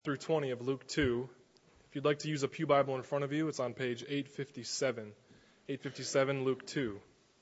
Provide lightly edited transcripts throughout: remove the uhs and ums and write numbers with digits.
Through 20 of Luke 2. If you'd like to use a pew Bible in front of you, it's on page 857. 857, Luke 2.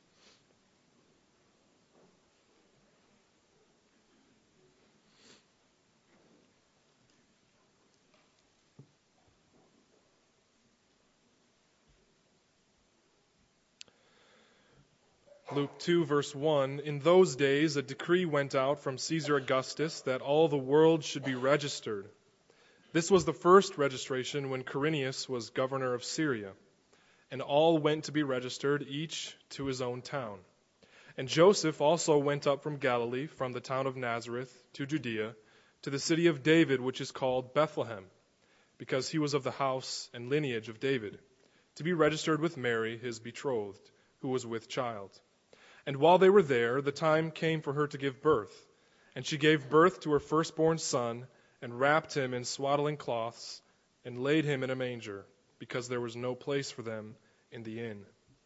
Luke 2, verse 1. In those days a decree went out from Caesar Augustus that all the world should be registered. This was the first registration when Quirinius was governor of Syria, and all went to be registered, each to his own town. And Joseph also went up from Galilee, from the town of Nazareth to Judea, to the city of David, which is called Bethlehem, because he was of the house and lineage of David, to be registered with Mary, his betrothed, who was with child. And while they were there, the time came for her to give birth, and she gave birth to her firstborn son, and wrapped him in swaddling cloths, and laid him in a manger, because there was no place for them in the inn.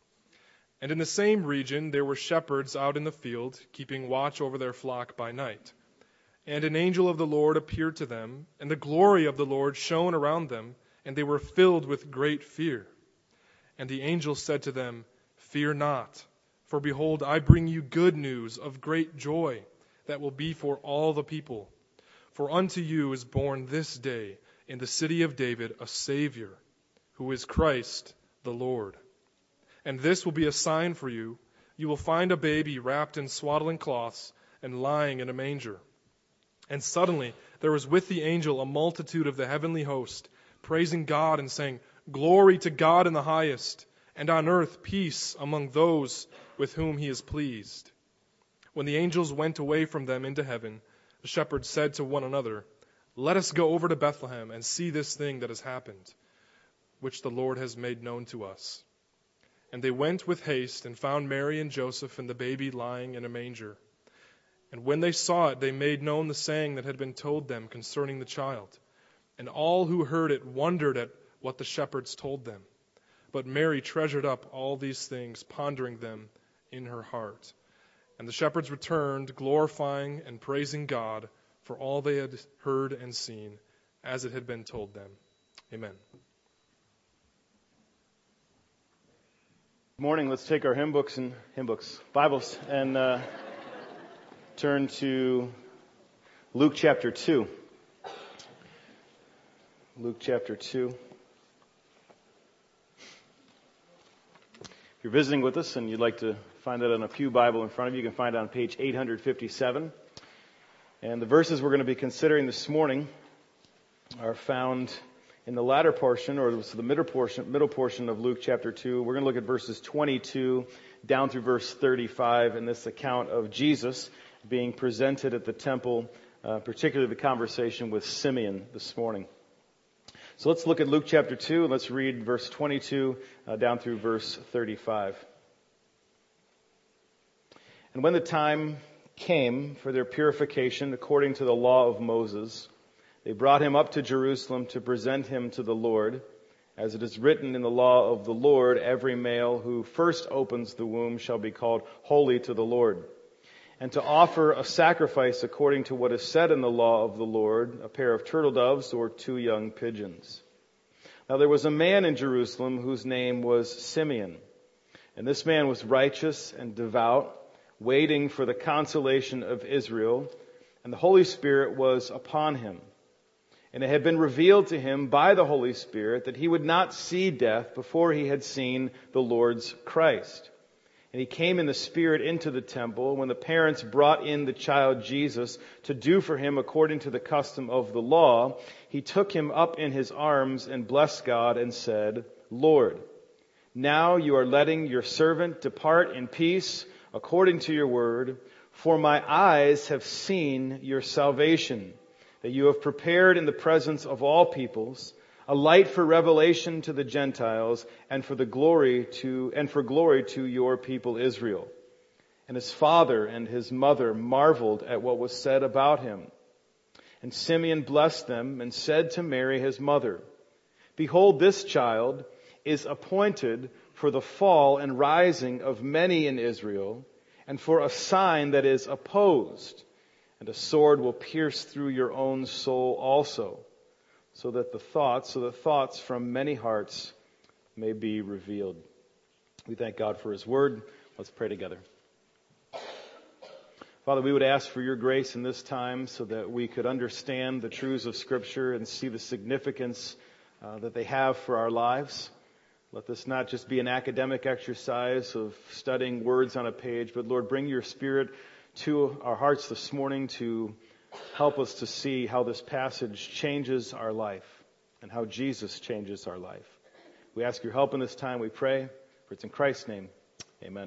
And in the same region there were shepherds out in the field, keeping watch over their flock by night. And an angel of the Lord appeared to them, and the glory of the Lord shone around them, and they were filled with great fear. And the angel said to them, "Fear not, for behold, I bring you good news of great joy that will be for all the people. For unto you is born this day in the city of David a Savior, who is Christ the Lord. And this will be a sign for you. You will find a baby wrapped in swaddling cloths and lying in a manger." And suddenly there was with the angel a multitude of the heavenly host, praising God and saying, "Glory to God in the highest, and on earth peace among those with whom he is pleased." When the angels went away from them into heaven, the shepherds said to one another, "Let us go over to Bethlehem and see this thing that has happened, which the Lord has made known to us." And they went with haste and found Mary and Joseph and the baby lying in a manger. And when they saw it, they made known the saying that had been told them concerning the child. And all who heard it wondered at what the shepherds told them. But Mary treasured up all these things, pondering them in her heart. And the shepherds returned, glorifying and praising God for all they had heard and seen, as it had been told them. Amen. Good morning. Let's take our Bibles, and turn to Luke chapter 2. Luke chapter 2. If you're visiting with us and you'd like to find that on a pew Bible in front of you, you can find it on page 857. And the verses we're going to be considering this morning are found in the latter portion, or the middle portion of Luke chapter 2. We're going to look at verses 22 down through verse 35 in this account of Jesus being presented at the temple, particularly the conversation with Simeon this morning. So let's look at Luke chapter 2, and let's read verse 22 down through verse 35. And when the time came for their purification according to the law of Moses, they brought him up to Jerusalem to present him to the Lord. As it is written in the law of the Lord, every male who first opens the womb shall be called holy to the Lord. And to offer a sacrifice according to what is said in the law of the Lord, a pair of turtle doves or 2 young pigeons. Now there was a man in Jerusalem whose name was Simeon. And this man was righteous and devout, waiting for the consolation of Israel, and the Holy Spirit was upon him. And it had been revealed to him by the Holy Spirit that he would not see death before he had seen the Lord's Christ. And he came in the Spirit into the temple. When the parents brought in the child Jesus to do for him according to the custom of the law, he took him up in his arms and blessed God and said, "Lord, now you are letting your servant depart in peace according to your word, for my eyes have seen your salvation, that you have prepared in the presence of all peoples, a light for revelation to the Gentiles, and for glory to your people Israel." And his father and his mother marveled at what was said about him. And Simeon blessed them and said to Mary his mother, "Behold, this child is appointed for the fall and rising of many in Israel, and for a sign that is opposed, and a sword will pierce through your own soul also, so that thoughts from many hearts may be revealed. We thank God for His Word. Let's pray together. Father, we would ask for your grace in this time so that we could understand the truths of Scripture and see the significance that they have for our lives. Let this not just be an academic exercise of studying words on a page, but Lord, bring your Spirit to our hearts this morning to help us to see how this passage changes our life and how Jesus changes our life. We ask your help in this time, we pray, for it's in Christ's name. Amen.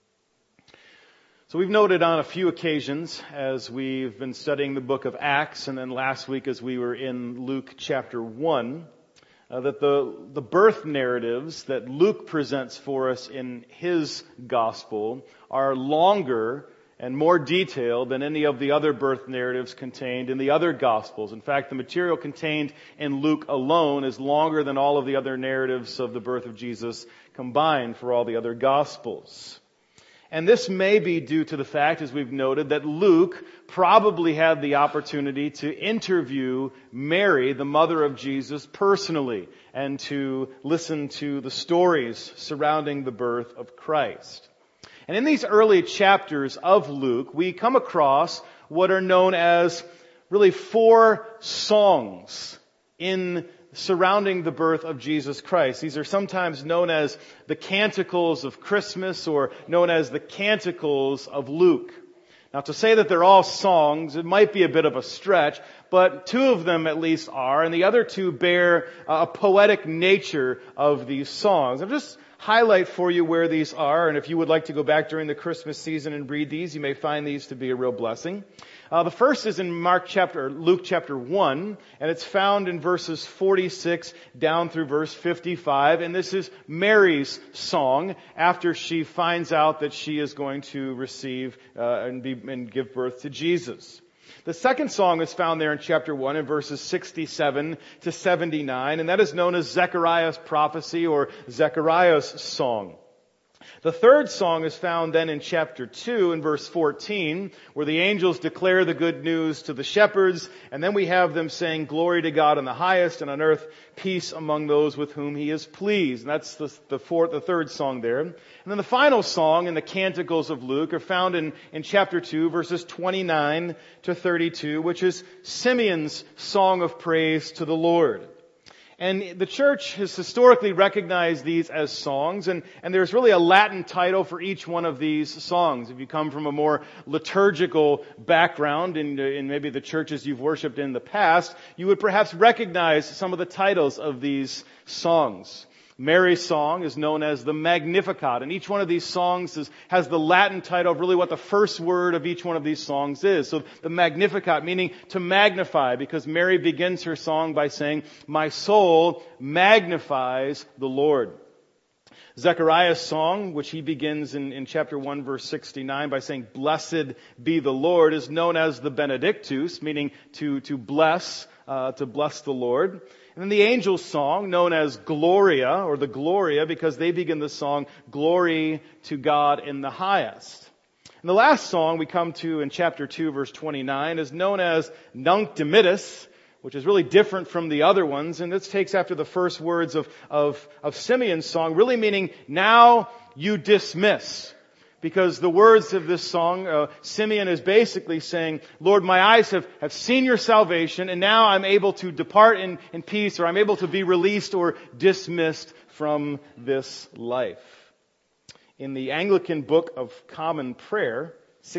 So we've noted on a few occasions as we've been studying the book of Acts, and then last week as we were in Luke chapter 1, that the birth narratives that Luke presents for us in his gospel are longer and more detailed than any of the other birth narratives contained in the other gospels. In fact, the material contained in Luke alone is longer than all of the other narratives of the birth of Jesus combined for all the other gospels. And this may be due to the fact, as we've noted, that Luke probably had the opportunity to interview Mary, the mother of Jesus, personally, and to listen to the stories surrounding the birth of Christ. And in these early chapters of Luke, we come across what are known as really 4 songs surrounding the birth of Jesus Christ. These are sometimes known as the Canticles of Christmas or known as the Canticles of Luke. Now, to say that they're all songs, it might be a bit of a stretch, but 2 of them at least are, and the other 2 bear a poetic nature of these songs. I'll just highlight for you where these are, and if you would like to go back during the Christmas season and read these, you may find these to be a real blessing. The first is in Luke chapter 1, and it's found in verses 46 down through verse 55, and this is Mary's song after she finds out that she is going to receive and give birth to Jesus. The second song is found there in chapter 1 in verses 67 to 79, and that is known as Zechariah's prophecy or Zechariah's song. The third song is found then in chapter 2 in verse 14, where the angels declare the good news to the shepherds, and then we have them saying, "Glory to God in the highest, and on earth peace among those with whom He is pleased." And that's the third song there. And then the final song in the Canticles of Luke are found in chapter 2, verses 29 to 32, which is Simeon's song of praise to the Lord. And the church has historically recognized these as songs, and there's really a Latin title for each one of these songs. If you come from a more liturgical background in maybe the churches you've worshiped in the past, you would perhaps recognize some of the titles of these songs. Mary's song is known as the Magnificat, and each one of these songs has the Latin title of really what the first word of each one of these songs is. So the Magnificat, meaning to magnify, because Mary begins her song by saying, "My soul magnifies the Lord." Zechariah's song, which he begins in chapter 1, verse 69 by saying, "Blessed be the Lord," is known as the Benedictus, meaning to bless the Lord. And then the angels' song, known as Gloria, or the Gloria, because they begin the song, "Glory to God in the highest." And the last song we come to in chapter 2, verse 29, is known as Nunc Dimittis, which is really different from the other ones. And this takes after the first words of Simeon's song, really meaning, "Now you dismiss." Because the words of this song, Simeon is basically saying, "Lord, my eyes have seen your salvation, and now I'm able to depart in peace, or I'm able to be released or dismissed from this life." In the Anglican Book of Common Prayer,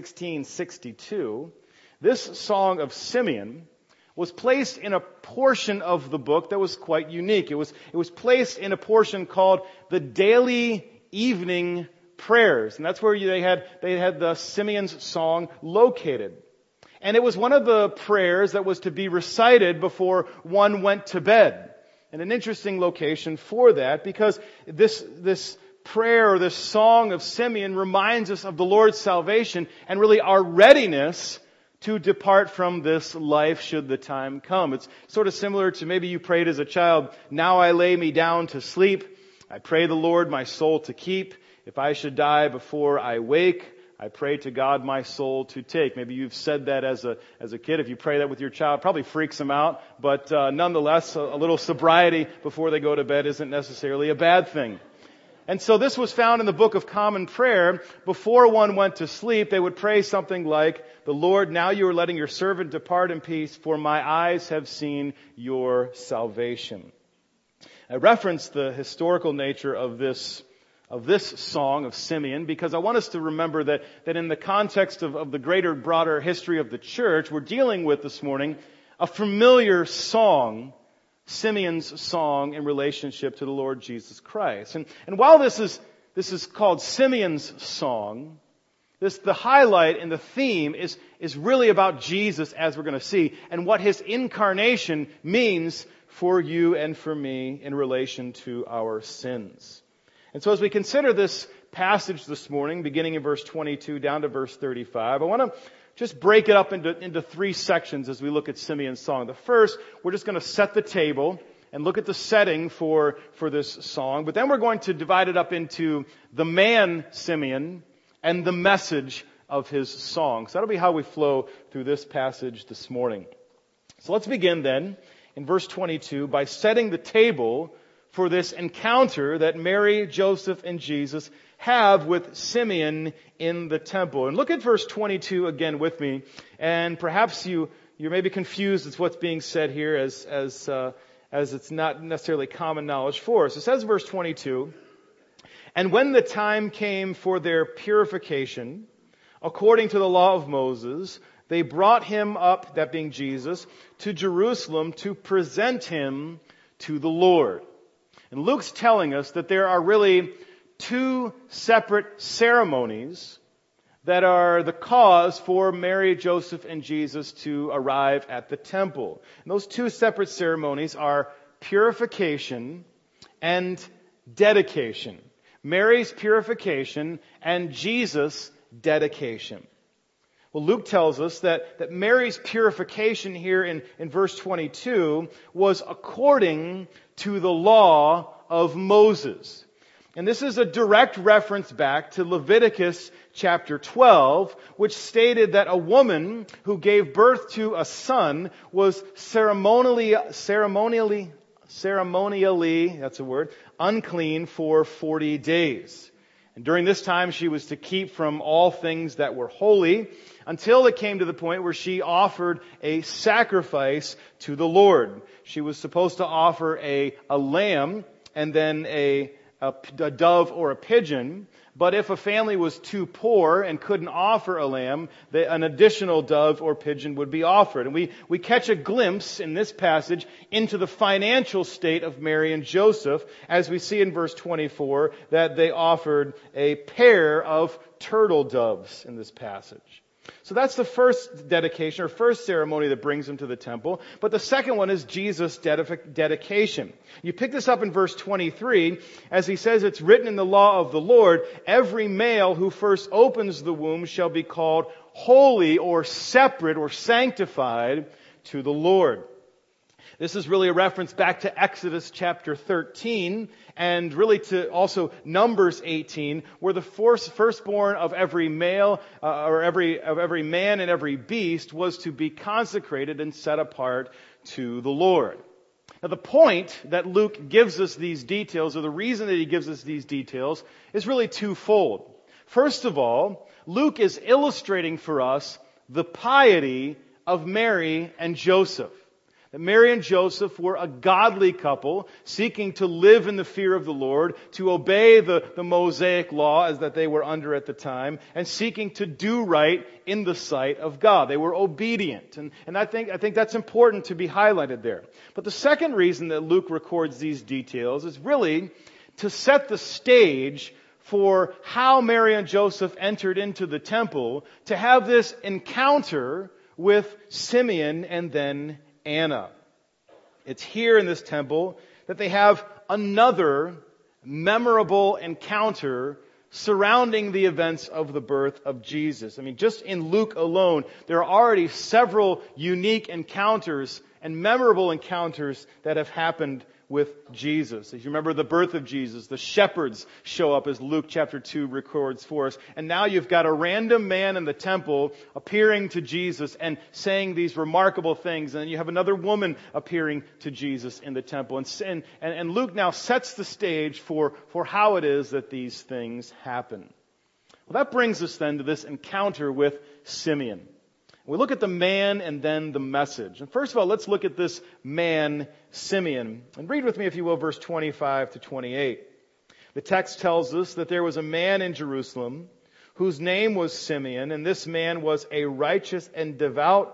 1662, this song of Simeon was placed in a portion of the book that was quite unique. It was placed in a portion called the Daily Evening Prayers, and that's where they had the Simeon's song located. And it was one of the prayers that was to be recited before one went to bed. And an interesting location for that, because this prayer or this song of Simeon reminds us of the Lord's salvation and really our readiness to depart from this life should the time come. It's sort of similar to maybe you prayed as a child, "Now I lay me down to sleep. I pray the Lord my soul to keep. If I should die before I wake, I pray to God my soul to take. Maybe you've said that as a kid. If you pray that with your child, it probably freaks them out. But nonetheless, a little sobriety before they go to bed isn't necessarily a bad thing. And so this was found in the Book of Common Prayer. Before one went to sleep, they would pray something like, "The Lord, now you are letting your servant depart in peace, for my eyes have seen your salvation." I reference the historical nature of this song of Simeon because I want us to remember that in the context of the greater, broader history of the church, we're dealing with this morning a familiar song, Simeon's song in relationship to the Lord Jesus Christ. And while this is called Simeon's song, the highlight and the theme is really about Jesus, as we're going to see, and what His incarnation means for you and for me in relation to our sins. And so as we consider this passage this morning, beginning in verse 22 down to verse 35, I want to just break it up into three sections as we look at Simeon's song. The first, we're just going to set the table and look at the setting for this song. But then we're going to divide it up into the man Simeon and the message of his song. So that'll be how we flow through this passage this morning. So let's begin then in verse 22 by setting the table for this encounter that Mary, Joseph, and Jesus have with Simeon in the temple. And look at verse 22 again with me, and perhaps you may be confused as what's being said here as it's not necessarily common knowledge for us. It says verse 22, "And when the time came for their purification, according to the law of Moses, they brought him up," that being Jesus, "to Jerusalem to present him to the Lord." And Luke's telling us that there are really two separate ceremonies that are the cause for Mary, Joseph, and Jesus to arrive at the temple. And those two separate ceremonies are purification and dedication. Mary's purification and Jesus' dedication. Well, Luke tells us that Mary's purification here in verse 22 was according to the law of Moses. And this is a direct reference back to Leviticus chapter 12, which stated that a woman who gave birth to a son was ceremonially, that's a word, unclean for 40 days. And during this time, she was to keep from all things that were holy until it came to the point where she offered a sacrifice to the Lord. She was supposed to offer a lamb and then a dove or a pigeon. But if a family was too poor and couldn't offer a lamb, an additional dove or pigeon would be offered. And we catch a glimpse in this passage into the financial state of Mary and Joseph, as we see in verse 24 that they offered a pair of turtle doves in this passage. So that's the first dedication or first ceremony that brings him to the temple. But the second one is Jesus' dedication. You pick this up in verse 23 as he says, "It's written in the law of the Lord, every male who first opens the womb shall be called holy or separate or sanctified to the Lord." This is really a reference back to Exodus chapter 13 and really to also Numbers 18, where the firstborn of every male of every man and every beast was to be consecrated and set apart to the Lord. Now the point that Luke gives us these details, or the reason that he gives us these details, is really twofold. First of all, Luke is illustrating for us the piety of Mary and Joseph. That Mary and Joseph were a godly couple seeking to live in the fear of the Lord, to obey the Mosaic law as that they were under at the time, and seeking to do right in the sight of God. They were obedient. And I think that's important to be highlighted there. But the second reason that Luke records these details is really to set the stage for how Mary and Joseph entered into the temple to have this encounter with Simeon and then Anna. It's here in this temple that they have another memorable encounter surrounding the events of the birth of Jesus. I mean, just in Luke alone, there are already several unique encounters and memorable encounters that have happened with Jesus. If you remember the birth of Jesus, the shepherds show up as Luke chapter 2 records for us. And now you've got a random man in the temple appearing to Jesus and saying these remarkable things. And you have another woman appearing to Jesus in the temple. And Luke now sets the stage for how it is that these things happen. Well, that brings us then to this encounter with Simeon. We look at the man and then the message. And first of all, let's look at this man, Simeon. And read with me, if you will, verse 25 to 28. The text tells us that there was a man in Jerusalem whose name was Simeon, and this man was righteous and devout,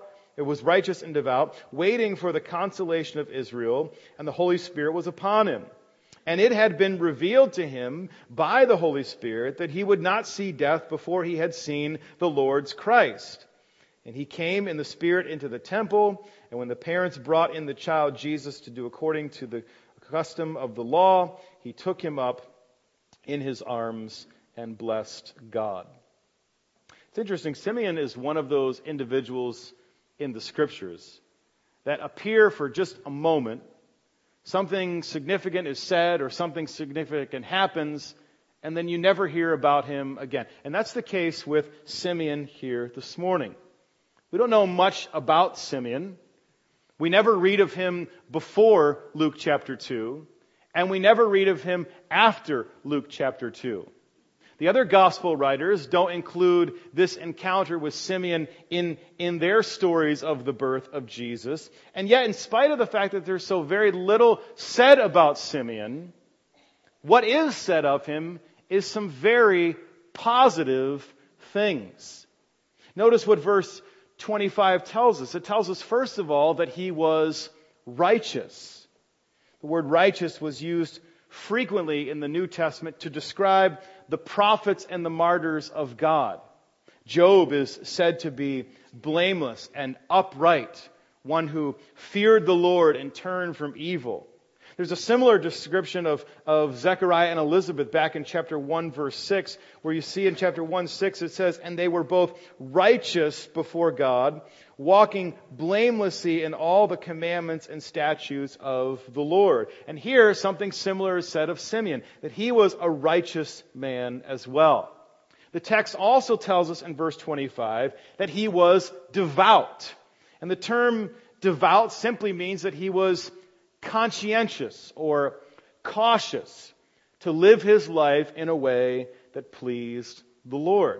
waiting for the consolation of Israel, and the Holy Spirit was upon him. And it had been revealed to him by the Holy Spirit that he would not see death before he had seen the Lord's Christ. And he came in the Spirit into the temple, and when the parents brought in the child Jesus to do according to the custom of the law, he took him up in his arms and blessed God. It's interesting, Simeon is one of those individuals in the Scriptures that appear for just a moment. Something significant is said or something significant happens, and then you never hear about him again. And that's the case with Simeon here this morning. We don't know much about Simeon. We never read of him before Luke chapter 2, and we never read of him after Luke chapter 2. The other gospel writers don't include this encounter with Simeon in their stories of the birth of Jesus. And yet, in spite of the fact that there's so very little said about Simeon, what is said of him is some very positive things. Notice what verse 25 tells us. It tells us, first of all, that he was righteous. The word righteous was used frequently in the New Testament to describe the prophets and the martyrs of God. Job is said to be blameless and upright, one who feared the Lord and turned from evil. There's a similar description of Zechariah and Elizabeth back in chapter 1, verse 6, where you see in chapter 1, 6, it says, "And they were both righteous before God, walking blamelessly in all the commandments and statutes of the Lord." And here, something similar is said of Simeon, that he was a righteous man as well. The text also tells us in verse 25 that he was devout. And the term devout simply means that he was conscientious or cautious to live his life in a way that pleased the Lord.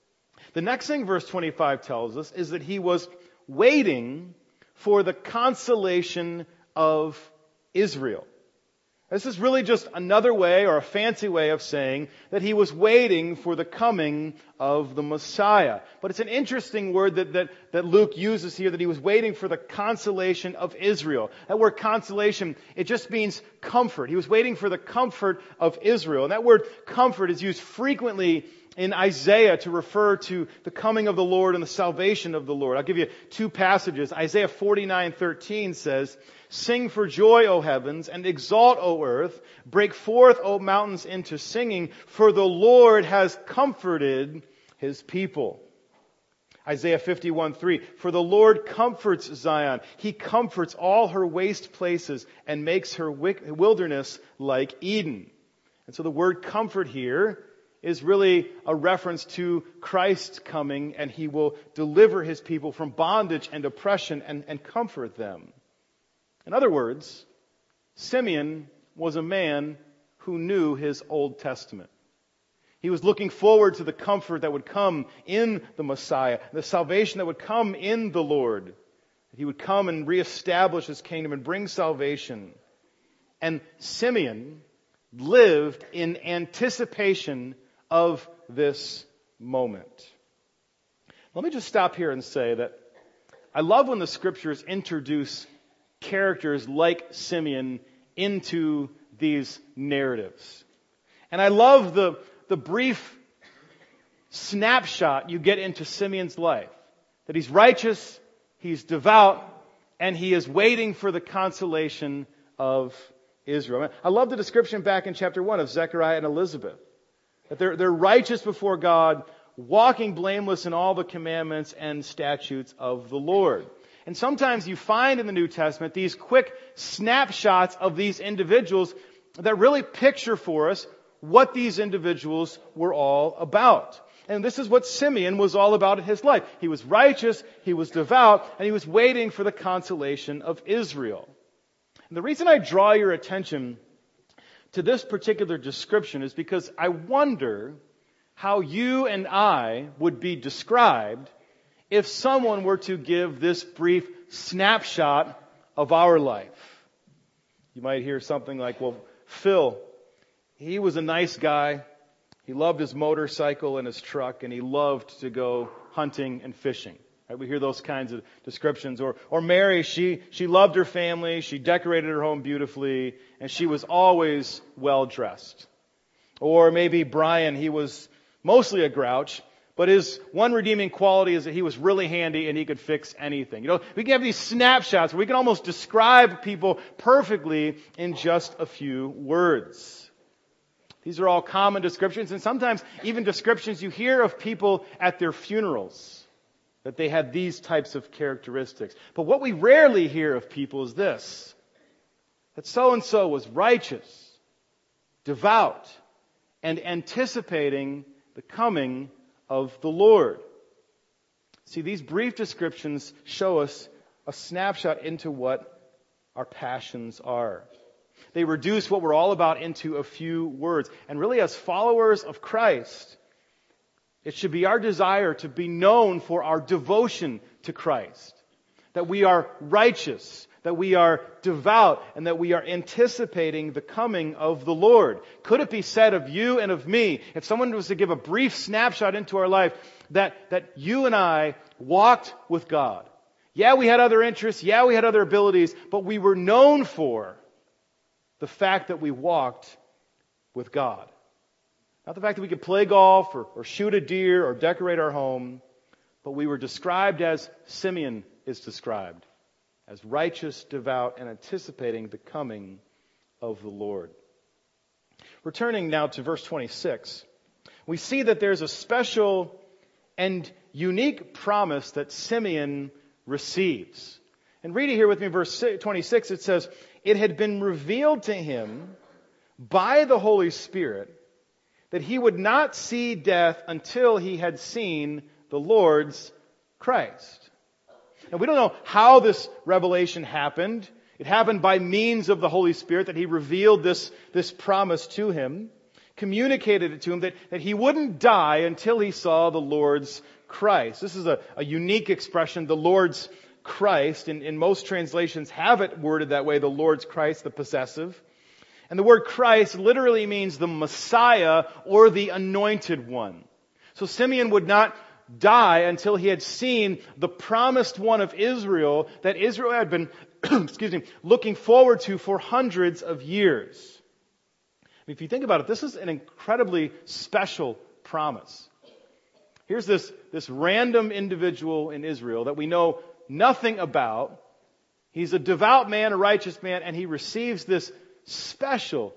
The next thing verse 25 tells us is that he was waiting for the consolation of Israel. This is really just another way or a fancy way of saying that he was waiting for the coming of the Messiah. But it's an interesting word that Luke uses here, that he was waiting for the consolation of Israel. That word consolation, it just means comfort. He was waiting for the comfort of Israel. And that word comfort is used frequently in Isaiah to refer to the coming of the Lord and the salvation of the Lord. I'll give you two passages. Isaiah 49:13 says, "Sing for joy, O heavens, and exalt, O earth. Break forth, O mountains, into singing, for the Lord has comforted His people." Isaiah 51:3, "For the Lord comforts Zion. He comforts all her waste places and makes her wilderness like Eden." And so the word comfort here is really a reference to Christ's coming, and He will deliver His people from bondage and oppression and comfort them. In other words, Simeon was a man who knew his Old Testament. He was looking forward to the comfort that would come in the Messiah, the salvation that would come in the Lord. He would come and reestablish His kingdom and bring salvation. And Simeon lived in anticipation of this moment. Let me just stop here and say that I love when the Scriptures introduce characters like Simeon into these narratives. And I love the brief snapshot you get into Simeon's life. That he's righteous, he's devout, and he is waiting for the consolation of Israel. I love the description back in chapter 1 of Zechariah and Elizabeth. That they're righteous before God, walking blameless in all the commandments and statutes of the Lord. And sometimes you find in the New Testament these quick snapshots of these individuals that really picture for us what these individuals were all about. And this is what Simeon was all about in his life. He was righteous, he was devout, and he was waiting for the consolation of Israel. And the reason I draw your attention to this particular description is because I wonder how you and I would be described if someone were to give this brief snapshot of our life. You might hear something like, well, Phil, he was a nice guy. He loved his motorcycle and his truck, and he loved to go hunting and fishing. Right? We hear those kinds of descriptions. Or Mary, she loved her family, she decorated her home beautifully, and she was always well dressed. Or maybe Brian, he was mostly a grouch, but his one redeeming quality is that he was really handy and he could fix anything. You know, we can have these snapshots where we can almost describe people perfectly in just a few words. These are all common descriptions, and sometimes even descriptions you hear of people at their funerals, that they had these types of characteristics. But what we rarely hear of people is this, that so-and-so was righteous, devout, and anticipating the coming of the Lord. See, these brief descriptions show us a snapshot into what our passions are. They reduce what we're all about into a few words. And really, as followers of Christ, it should be our desire to be known for our devotion to Christ. That we are righteous, that we are devout, and that we are anticipating the coming of the Lord. Could it be said of you and of me, if someone was to give a brief snapshot into our life, that you and I walked with God? Yeah, we had other interests, yeah, we had other abilities, but we were known for the fact that we walked with God. Not the fact that we could play golf or shoot a deer or decorate our home, but we were described as Simeon is described, as righteous, devout, and anticipating the coming of the Lord. Returning now to verse 26, we see that there's a special and unique promise that Simeon receives. And read it here with me, verse 26, it says, "It had been revealed to him by the Holy Spirit that he would not see death until he had seen the Lord's Christ." And we don't know how this revelation happened. It happened by means of the Holy Spirit, that he revealed this promise to him, communicated it to him, that he wouldn't die until he saw the Lord's Christ. This is a unique expression, the Lord's Christ. In most translations have it worded that way, the Lord's Christ, the possessive. And the word Christ literally means the Messiah or the Anointed One. So Simeon would not die until he had seen the promised one of Israel that Israel had been looking forward to for hundreds of years. If you think about it, this is an incredibly special promise. Here's this random individual in Israel that we know nothing about. He's a devout man, a righteous man, and he receives this special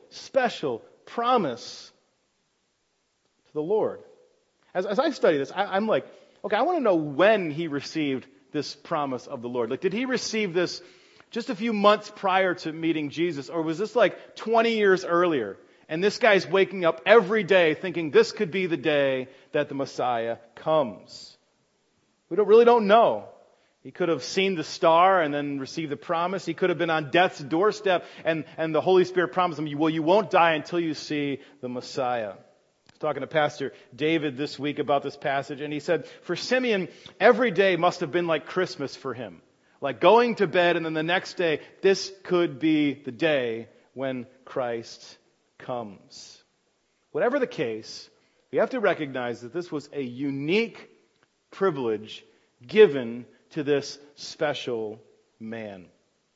promise to the Lord. As I study this, I'm like, okay, I want to know when he received this promise of the Lord. Like, did he receive this just a few months prior to meeting Jesus? Or was this like 20 years earlier? And this guy's waking up every day thinking this could be the day that the Messiah comes. We really don't know. He could have seen the star and then received the promise. He could have been on death's doorstep and the Holy Spirit promised him, well, you won't die until you see the Messiah. I was talking to Pastor David this week about this passage, and he said, for Simeon, every day must have been like Christmas for him. Like going to bed and then the next day, this could be the day when Christ comes. Whatever the case, we have to recognize that this was a unique privilege given to this special man.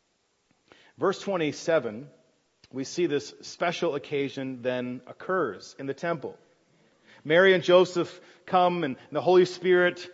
Verse 27, we see this special occasion then occurs in the temple. Mary and Joseph come, and the Holy Spirit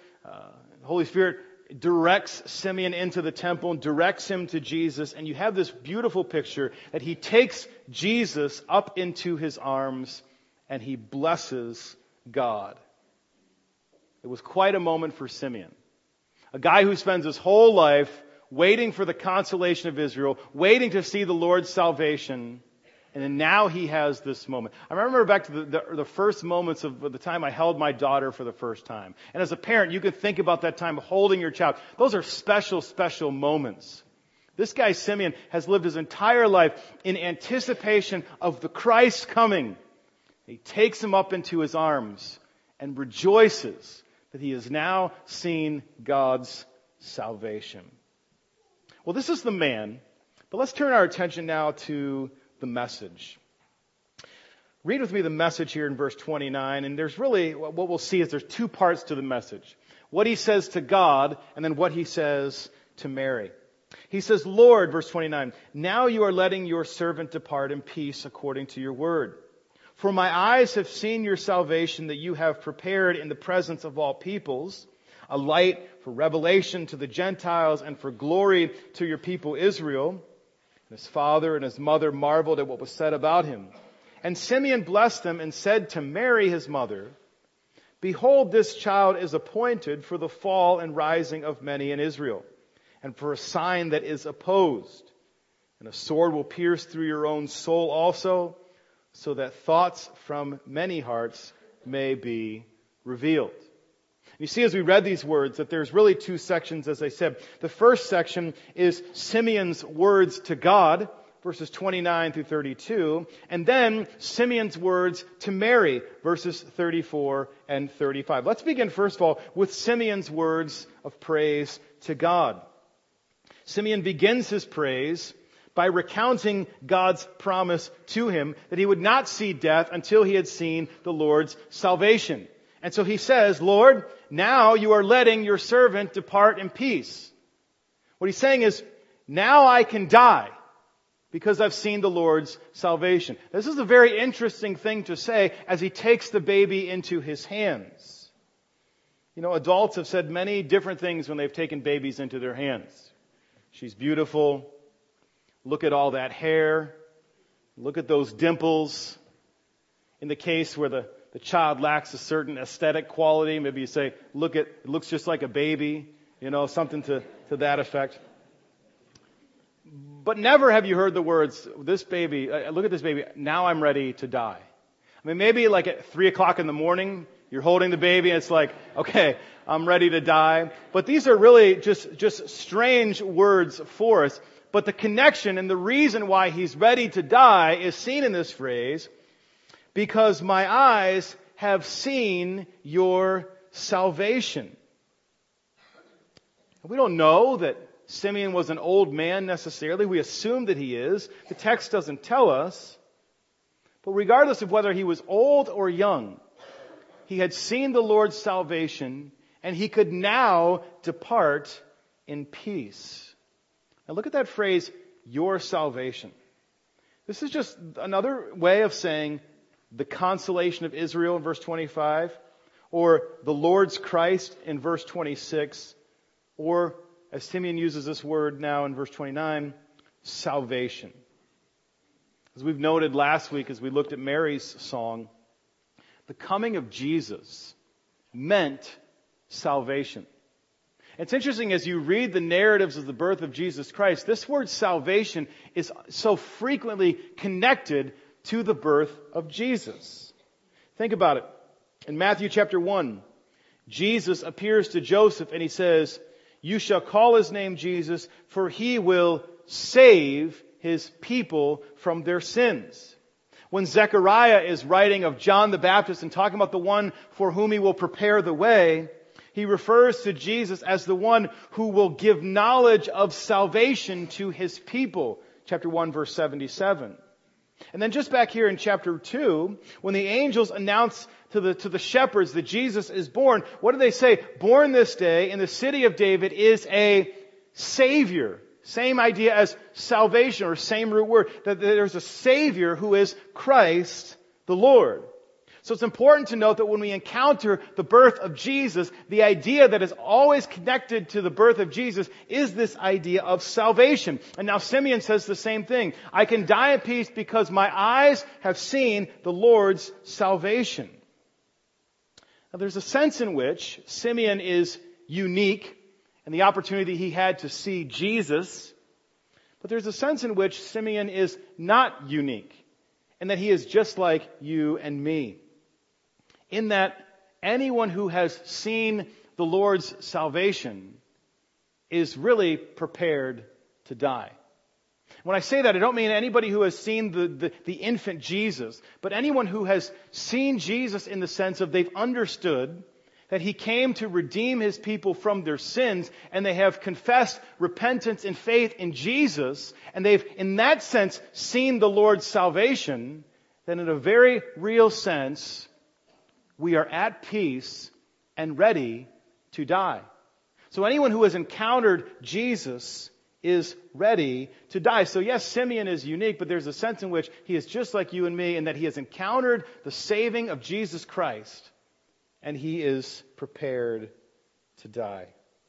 directs Simeon into the temple and directs him to Jesus. And you have this beautiful picture that he takes Jesus up into his arms and he blesses God. It was quite a moment for Simeon. A guy who spends his whole life waiting for the consolation of Israel, waiting to see the Lord's salvation. And then now he has this moment. I remember back to the first moments of the time I held my daughter for the first time. And as a parent, you could think about that time holding your child. Those are special, special moments. This guy, Simeon, has lived his entire life in anticipation of the Christ coming. He takes him up into his arms and rejoices that he has now seen God's salvation. Well, this is the man, but let's turn our attention now to the message. Read with me the message here in verse 29, and there's really, what we'll see is there's two parts to the message. What he says to God, and then what he says to Mary. He says, Lord, verse 29, now you are letting your servant depart in peace according to your word. For my eyes have seen your salvation that you have prepared in the presence of all peoples, a light for revelation to the Gentiles and for glory to your people Israel. And his father and his mother marveled at what was said about him. And Simeon blessed them and said to Mary his mother, Behold, this child is appointed for the fall and rising of many in Israel, and for a sign that is opposed. And a sword will pierce through your own soul also, so that thoughts from many hearts may be revealed. You see, as we read these words, that there's really two sections, as I said. The first section is Simeon's words to God, verses 29 through 32, and then Simeon's words to Mary, verses 34 and 35. Let's begin, first of all, with Simeon's words of praise to God. Simeon begins his praise by recounting God's promise to him that he would not see death until he had seen the Lord's salvation. And so he says, Lord, now you are letting your servant depart in peace. What he's saying is, now I can die because I've seen the Lord's salvation. This is a very interesting thing to say as he takes the baby into his hands. You know, adults have said many different things when they've taken babies into their hands. She's beautiful. Look at all that hair. Look at those dimples. In the case where the child lacks a certain aesthetic quality, maybe you say, it looks just like a baby, something to that effect. But never have you heard the words, this baby, look at this baby, now I'm ready to die. I mean, maybe like at 3 o'clock in the morning, you're holding the baby and it's like, okay, I'm ready to die. But these are really just strange words for us. But the connection and the reason why he's ready to die is seen in this phrase, because my eyes have seen your salvation. We don't know that Simeon was an old man necessarily. We assume that he is. The text doesn't tell us. But regardless of whether he was old or young, he had seen the Lord's salvation and he could now depart in peace. Now look at that phrase, your salvation. This is just another way of saying the consolation of Israel in verse 25, or the Lord's Christ in verse 26, or, as Simeon uses this word now in verse 29, salvation. As we've noted last week as we looked at Mary's song, the coming of Jesus meant salvation. It's interesting as you read the narratives of the birth of Jesus Christ, this word salvation is so frequently connected to the birth of Jesus. Think about it. In Matthew chapter 1, Jesus appears to Joseph and he says, you shall call his name Jesus, for he will save his people from their sins. When Zechariah is writing of John the Baptist and talking about the one for whom he will prepare the way, he refers to Jesus as the one who will give knowledge of salvation to his people. Chapter 1, verse 77. And then just back here in chapter 2, when the angels announce to the shepherds that Jesus is born, what do they say? Born this day in the city of David is a Savior. Same idea as salvation, or same root word. That there's a Savior who is Christ the Lord. So it's important to note that when we encounter the birth of Jesus, the idea that is always connected to the birth of Jesus is this idea of salvation. And now Simeon says the same thing. I can die in peace because my eyes have seen the Lord's salvation. Now there's a sense in which Simeon is unique and the opportunity he had to see Jesus. But there's a sense in which Simeon is not unique, and that he is just like you and me. In that anyone who has seen the Lord's salvation is really prepared to die. When I say that, I don't mean anybody who has seen the infant Jesus, but anyone who has seen Jesus in the sense of they've understood that He came to redeem His people from their sins, and they have confessed repentance and faith in Jesus, and they've, in that sense, seen the Lord's salvation, then in a very real sense, we are at peace and ready to die. So anyone who has encountered Jesus is ready to die. So yes, Simeon is unique, but there's a sense in which he is just like you and me in that he has encountered the saving of Jesus Christ, and he is prepared to die.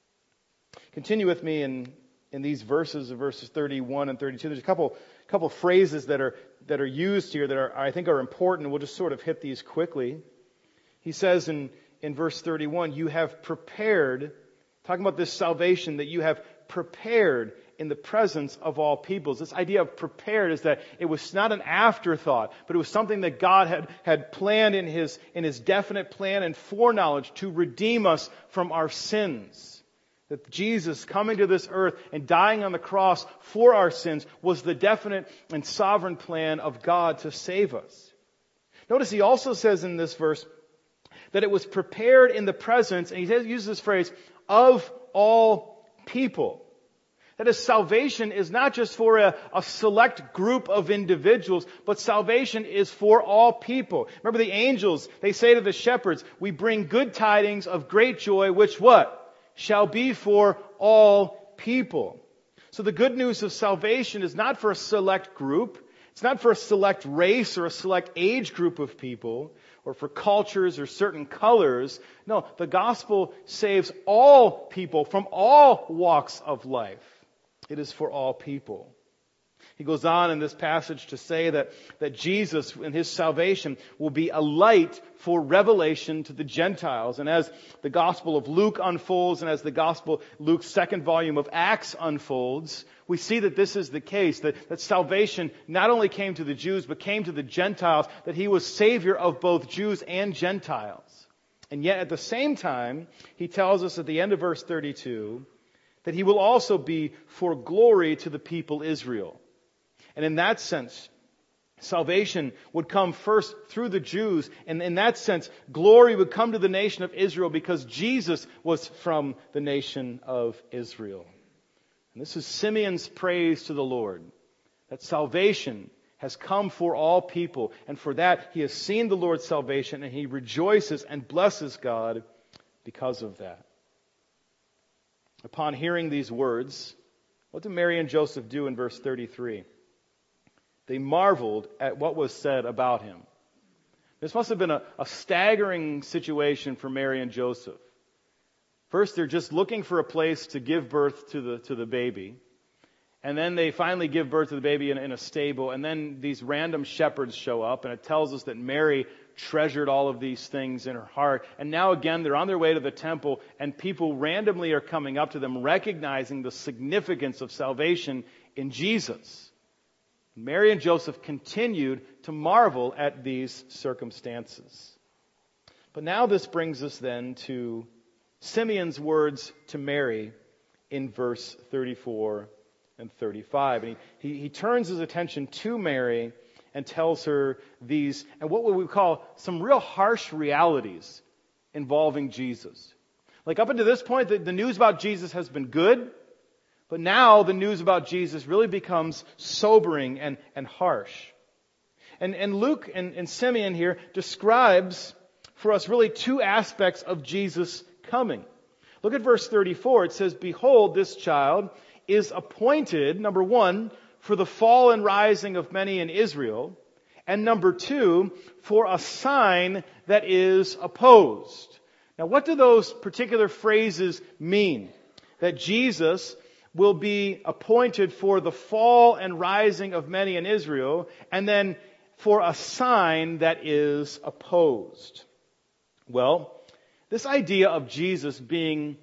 Continue with me in these verses, verses 31 and 32. There's a couple phrases that are used here that I think are important. We'll just sort of hit these quickly. He says in verse 31, you have prepared, talking about this salvation, that you have prepared in the presence of all peoples. This idea of prepared is that it was not an afterthought, but it was something that God had planned in His definite plan and foreknowledge to redeem us from our sins. That Jesus coming to this earth and dying on the cross for our sins was the definite and sovereign plan of God to save us. Notice he also says in this verse that it was prepared in the presence, and he uses this phrase, of all people. That is, salvation is not just for a select group of individuals, but salvation is for all people. Remember the angels, they say to the shepherds, we bring good tidings of great joy, which what? Shall be for all people. So the good news of salvation is not for a select group. It's not for a select race or a select age group of people, or for cultures or certain colors. No, the gospel saves all people from all walks of life. It is for all people. He goes on in this passage to say that Jesus in His salvation will be a light for revelation to the Gentiles. And as the Gospel of Luke unfolds, and as the Gospel, Luke's second volume of Acts unfolds, we see that this is the case, that salvation not only came to the Jews, but came to the Gentiles, that He was Savior of both Jews and Gentiles. And yet at the same time, He tells us at the end of verse 32, that He will also be for glory to the people Israel. And in that sense, salvation would come first through the Jews. And in that sense, glory would come to the nation of Israel because Jesus was from the nation of Israel. And this is Simeon's praise to the Lord, that salvation has come for all people. And for that, he has seen the Lord's salvation, and he rejoices and blesses God because of that. Upon hearing these words, what did Mary and Joseph do in verse 33? They marveled at what was said about him. This must have been a staggering situation for Mary and Joseph. First, they're just looking for a place to give birth to the baby. And then they finally give birth to the baby in a stable. And then these random shepherds show up. And it tells us that Mary treasured all of these things in her heart. And now again, they're on their way to the temple. And people randomly are coming up to them, recognizing the significance of salvation in Jesus. Mary and Joseph continued to marvel at these circumstances. But now this brings us then to Simeon's words to Mary in verse 34 and 35. And he turns his attention to Mary and tells her these, and what we would call some real harsh realities involving Jesus. Like up until this point, the news about Jesus has been good, but now the news about Jesus really becomes sobering and harsh. And Luke and Simeon here describes for us really two aspects of Jesus coming. Look at verse 34. It says, behold, this child is appointed, number one, for the fall and rising of many in Israel, and number two, for a sign that is opposed. Now, what do those particular phrases mean? That Jesus will be appointed for the fall and rising of many in Israel, and then for a sign that is opposed. Well, this idea of Jesus being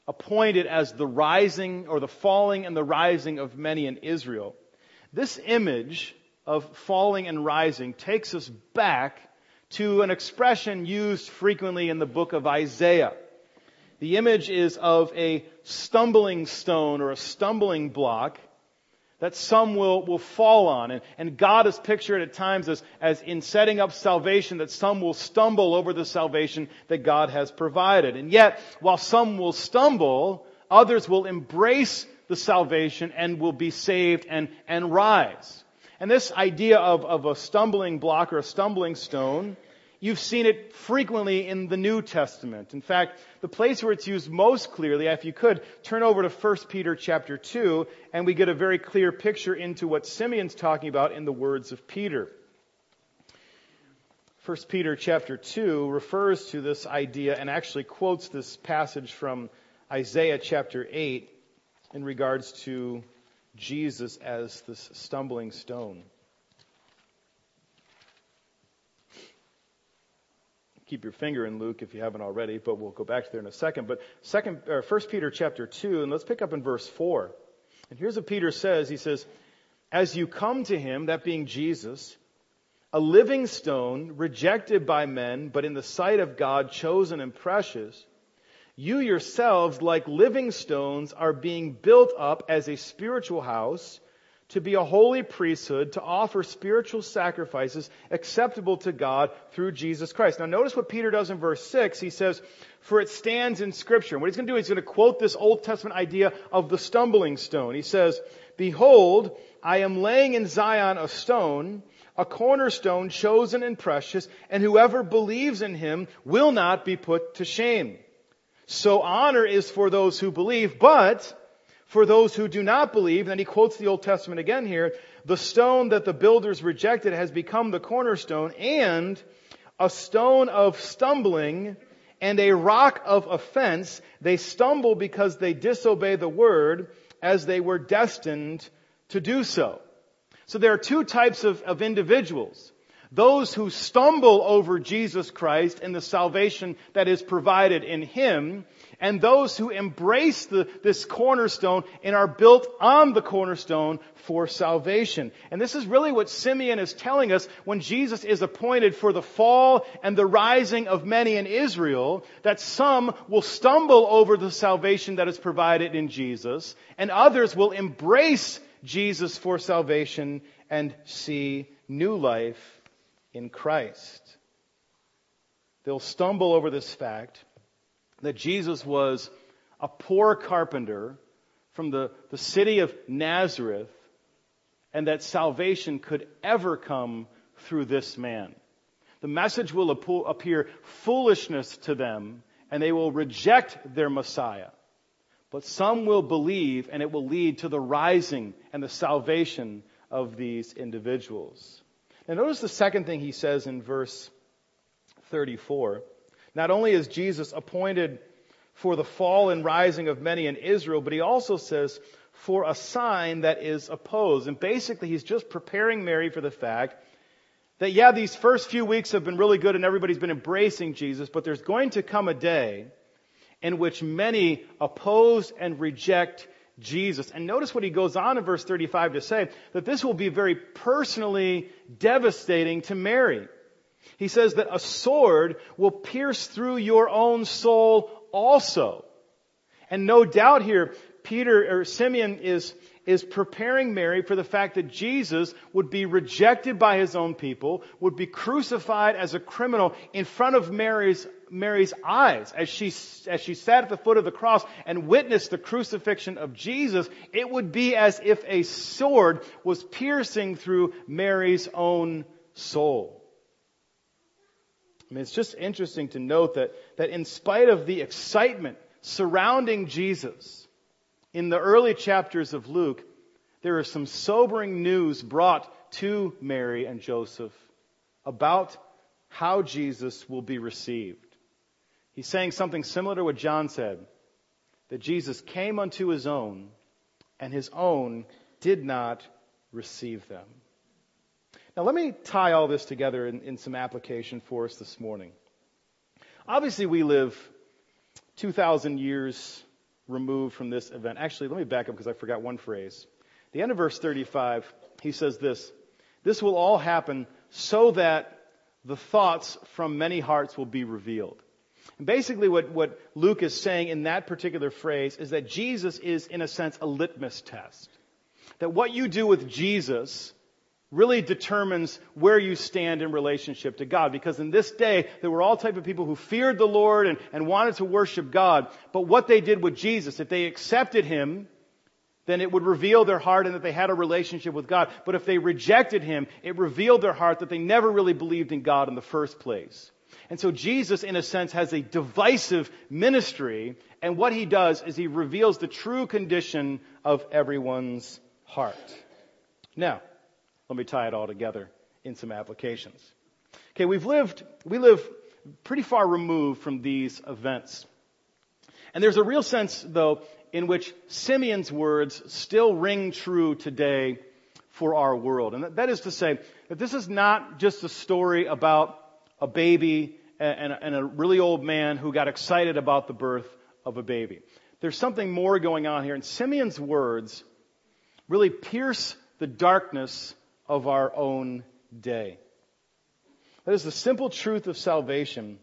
appointed as the rising or the falling and the rising of many in Israel. This image of falling and rising takes us back to an expression used frequently in the book of Isaiah. The image is of a stumbling stone or a stumbling block that some will fall on. And God is pictured at times as in setting up salvation, that some will stumble over the salvation that God has provided. And yet, while some will stumble, others will embrace the salvation and will be saved and rise. And this idea of a stumbling block or a stumbling stone, you've seen it frequently in the New Testament. In fact, the place where it's used most clearly, if you could, turn over to 1 Peter chapter 2, and we get a very clear picture into what Simeon's talking about in the words of Peter. 1 Peter chapter 2 refers to this idea and actually quotes this passage from Isaiah chapter 8 in regards to Jesus as this stumbling stone. Keep your finger in Luke if you haven't already, but we'll go back to there in a second. But 1 Peter chapter 2, and let's pick up in verse 4. And here's what Peter says. He says, "As you come to him," that being Jesus, "a living stone, rejected by men, but in the sight of God chosen and precious, you yourselves, like living stones, are being built up as a spiritual house, to be a holy priesthood, to offer spiritual sacrifices acceptable to God through Jesus Christ." Now notice what Peter does in verse 6. He says, "For it stands in Scripture." And what he's going to do, he's going to quote this Old Testament idea of the stumbling stone. He says, "Behold, I am laying in Zion a stone, a cornerstone chosen and precious, and whoever believes in him will not be put to shame. So honor is for those who believe, but for those who do not believe," and then he quotes the Old Testament again here, "the stone that the builders rejected has become the cornerstone, and a stone of stumbling and a rock of offense. They stumble because they disobey the word, as they were destined to do so." So there are two types of individuals. Those who stumble over Jesus Christ and the salvation that is provided in Him, and those who embrace this cornerstone and are built on the cornerstone for salvation. And this is really what Simeon is telling us when Jesus is appointed for the fall and the rising of many in Israel, that some will stumble over the salvation that is provided in Jesus, and others will embrace Jesus for salvation and see new life in Christ. They'll stumble over this fact that Jesus was a poor carpenter from the city of Nazareth, and that salvation could ever come through this man. The message will appear foolishness to them, and they will reject their Messiah. But some will believe, and it will lead to the rising and the salvation of these individuals. Now notice the second thing he says in verse 34. Not only is Jesus appointed for the fall and rising of many in Israel, but he also says, for a sign that is opposed. And basically he's just preparing Mary for the fact that, yeah, these first few weeks have been really good and everybody's been embracing Jesus, but there's going to come a day in which many oppose and reject Jesus. And notice what he goes on in verse 35 to say, that this will be very personally devastating to Mary. He says that a sword will pierce through your own soul also. And no doubt here, Simeon is preparing Mary for the fact that Jesus would be rejected by his own people, would be crucified as a criminal in front of Mary's eyes. As she sat at the foot of the cross and witnessed the crucifixion of Jesus, it would be as if a sword was piercing through Mary's own soul. I mean, it's just interesting to note that in spite of the excitement surrounding Jesus, in the early chapters of Luke, there is some sobering news brought to Mary and Joseph about how Jesus will be received. He's saying something similar to what John said, that Jesus came unto his own, and his own did not receive them. Now let me tie all this together in some application for us this morning. Obviously we live 2,000 years removed from this event. Actually, let me back up because I forgot one phrase. The end of verse 35, he says this, "This will all happen so that the thoughts from many hearts will be revealed." And basically what Luke is saying in that particular phrase is that Jesus is, in a sense, a litmus test. That what you do with Jesus really determines where you stand in relationship to God. Because in this day, there were all type of people who feared the Lord and wanted to worship God. But what they did with Jesus, if they accepted Him, then it would reveal their heart and that they had a relationship with God. But if they rejected Him, it revealed their heart that they never really believed in God in the first place. And so Jesus, in a sense, has a divisive ministry. And what He does is He reveals the true condition of everyone's heart. Now, let me tie it all together in some applications. Okay, we live pretty far removed from these events. And there's a real sense, though, in which Simeon's words still ring true today for our world. And that is to say that this is not just a story about a baby and a really old man who got excited about the birth of a baby. There's something more going on here. And Simeon's words really pierce the darkness of our own day. That is, the simple truth of salvation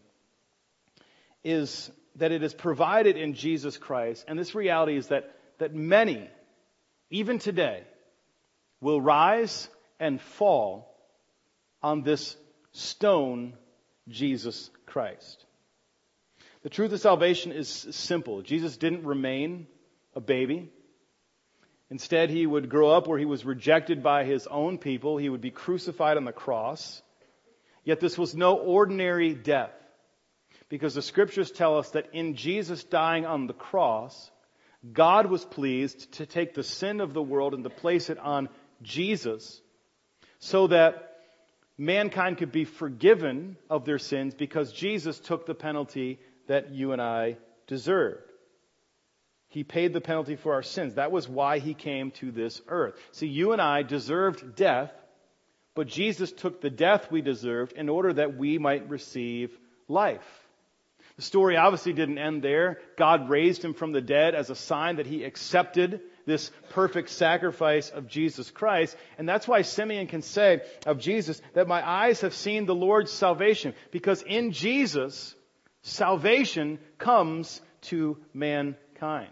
is that it is provided in Jesus Christ. And this reality is that many, even today, will rise and fall on this stone, Jesus Christ. The truth of salvation is simple. Jesus didn't remain a baby. Instead, He would grow up where He was rejected by His own people. He would be crucified on the cross. Yet this was no ordinary death, because the Scriptures tell us that in Jesus dying on the cross, God was pleased to take the sin of the world and to place it on Jesus so that mankind could be forgiven of their sins because Jesus took the penalty that you and I deserved. He paid the penalty for our sins. That was why He came to this earth. See, you and I deserved death, but Jesus took the death we deserved in order that we might receive life. The story obviously didn't end there. God raised Him from the dead as a sign that He accepted this perfect sacrifice of Jesus Christ. And that's why Simeon can say of Jesus that my eyes have seen the Lord's salvation. Because in Jesus, salvation comes to mankind.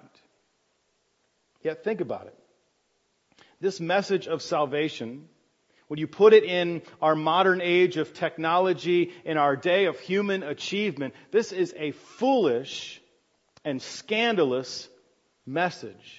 Yet think about it. This message of salvation, when you put it in our modern age of technology, in our day of human achievement, this is a foolish and scandalous message.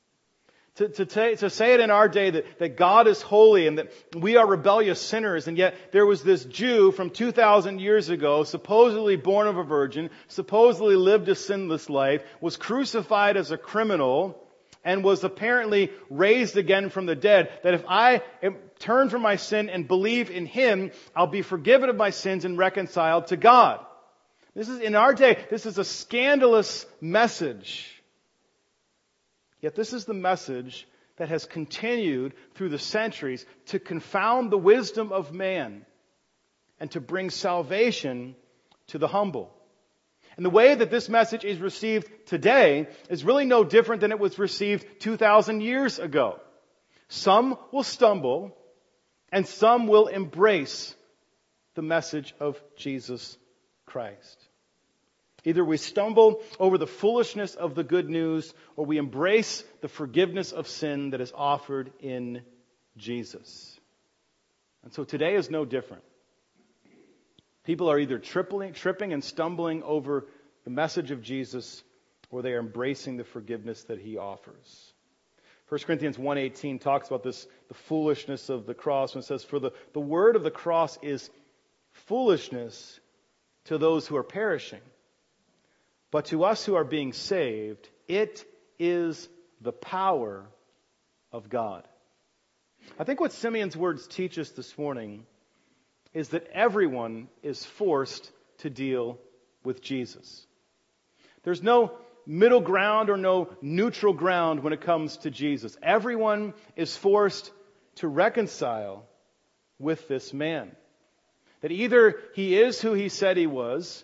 To say it in our day that God is holy and that we are rebellious sinners, and yet there was this Jew from 2,000 years ago, supposedly born of a virgin, supposedly lived a sinless life, was crucified as a criminal, and was apparently raised again from the dead, that if I turn from my sin and believe in Him, I'll be forgiven of my sins and reconciled to God. This is, in our day, this is a scandalous message. Yet this is the message that has continued through the centuries to confound the wisdom of man and to bring salvation to the humble. And the way that this message is received today is really no different than it was received 2,000 years ago. Some will stumble and some will embrace the message of Jesus Christ. Either we stumble over the foolishness of the good news, or we embrace the forgiveness of sin that is offered in Jesus. And so today is no different. People are either tripping and stumbling over the message of Jesus, or they are embracing the forgiveness that He offers. 1 Corinthians 1:18 talks about this, the foolishness of the cross, when it says, "For the word of the cross is foolishness to those who are perishing. But to us who are being saved, it is the power of God." I think what Simeon's words teach us this morning is that everyone is forced to deal with Jesus. There's no middle ground or no neutral ground when it comes to Jesus. Everyone is forced to reconcile with this man. That either He is who He said He was,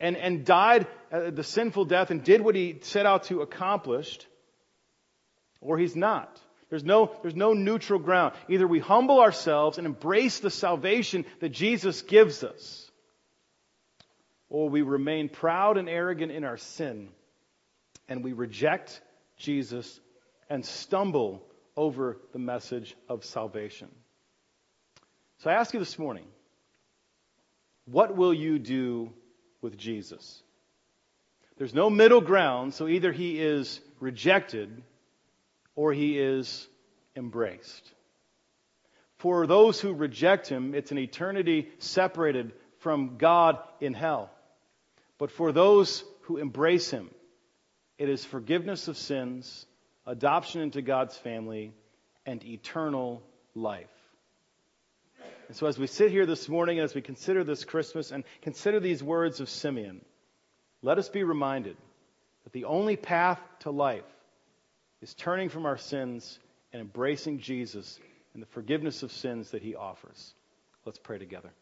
and died the sinful death and did what he set out to accomplish, or he's not. There's no neutral ground. Either we humble ourselves and embrace the salvation that Jesus gives us, or we remain proud and arrogant in our sin, and we reject Jesus and stumble over the message of salvation. So I ask you this morning, what will you do with Jesus? There's no middle ground, so either he is rejected or he is embraced. For those who reject him, it's an eternity separated from God in hell. But for those who embrace him, it is forgiveness of sins, adoption into God's family, and eternal life. And so as we sit here this morning, as we consider this Christmas and consider these words of Simeon, let us be reminded that the only path to life is turning from our sins and embracing Jesus and the forgiveness of sins that he offers. Let's pray together.